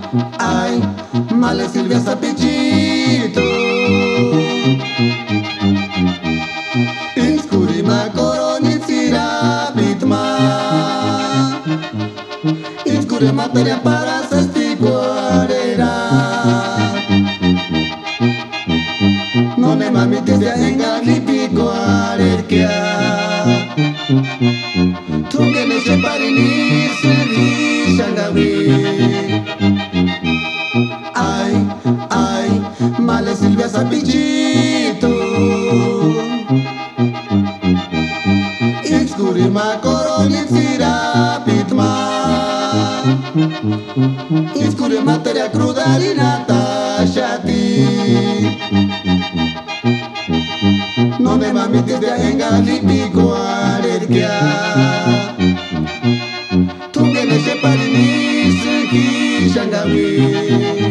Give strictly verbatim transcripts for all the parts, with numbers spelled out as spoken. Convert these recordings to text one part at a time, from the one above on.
Ai, male Silvia Sapicito. In scuri ma coronizi rapidma. In scuri materia para se stiguarera. Non è mamiti sia engali piguarerchia. Tu che ne sei parini sughi shangawi. Ai, ai, male Silvia Sapicito. In scuri ma coronizi rapidma. In scuri materia cruda rinata shati. Non è mamiti sia engali piguarerchia. Tu che ne sei parini sughi shangawi.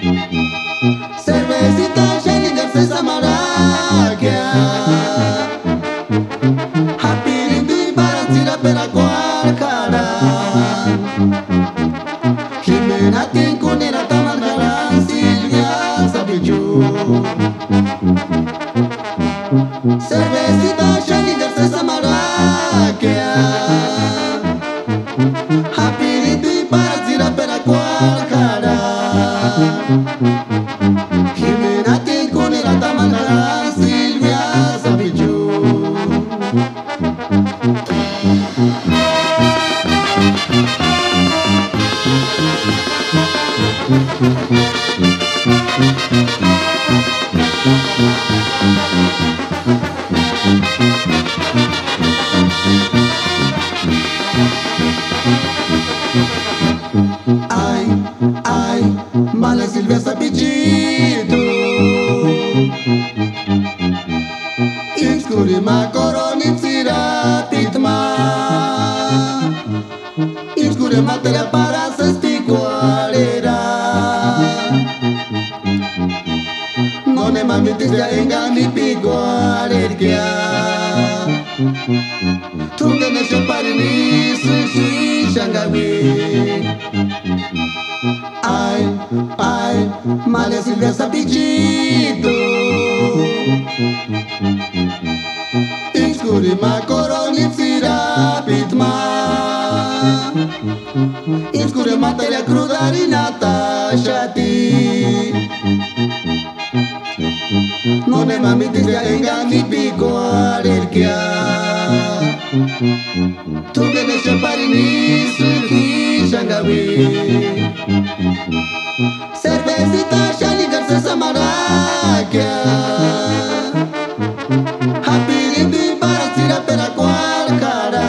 Cervecita Schellinger se samarakia. Hapirindi barazira pera kuarkara. Jimena tinkunira tamargara Silvia Sapicito. Cervecita Schellinger se samarakia. Hapirindi barazira pera kuarkara. Jimena tinkunira tamargara Silvia Sapicito. Ai, ai, male Silvia Sapicito. In scuri ma coronizi rapidma. In scuri materia para se stiguarera. Non è mamiti sia engali piguarerchia. Tu che ne sei parini sughi shangawi. Ai, ai, male Silvia Sapicito. In scuri ma coronizi rapidma. In scuri materia cruda rinata shati. Non è mamiti sia engali piguarerchia. Tu che ne sei parini sughi shangawi. Cervecita Schellinger se samarakia. Hapirindi barazira pera kuarkara.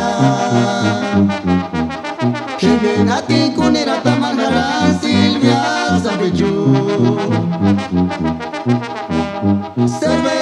Jimena tinkunira tamargara Silvia Sapicito. Cervecita